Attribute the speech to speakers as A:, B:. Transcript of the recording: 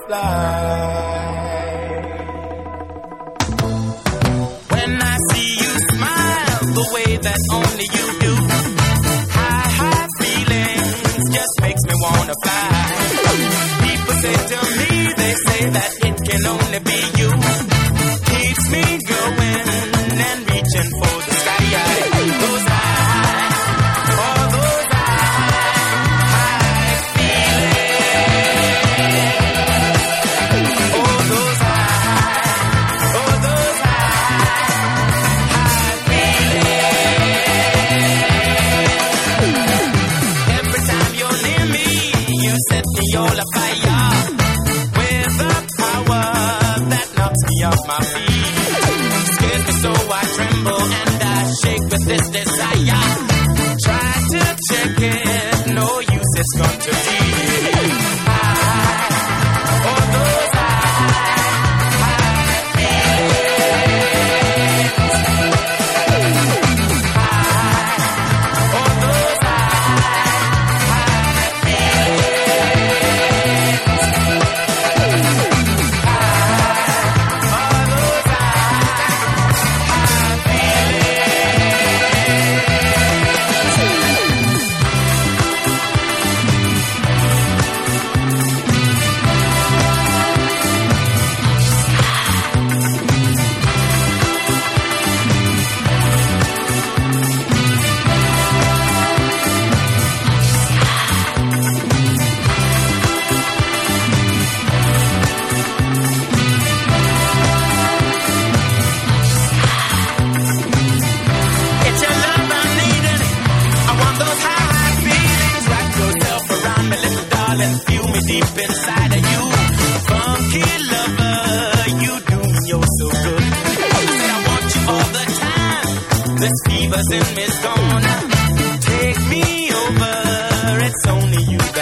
A: fly. When I see you smile the way that only you do, high feelings just makes me wanna fly. People say to me, they say that it can only be you. Keeps me going and reaching for the sky. Those eyes, oh those eyes, feeling. Oh those eyes, oh those eyes, feeling. Every time you're near me, you set me all afire with a power that knocks me off my feet. Scares me so I tremble and I shake with this desire. Try to check it, no use, it's gone too deep. Oh, those high feelings. Oh, those high It's your love I'm needing. I want those high feelings. Wrap yourself around me, little darling. Feel me deep inside of you. Funky lover, you do me oh so good. I want you all the time. This fever's in me's gonna take me over. It's only you.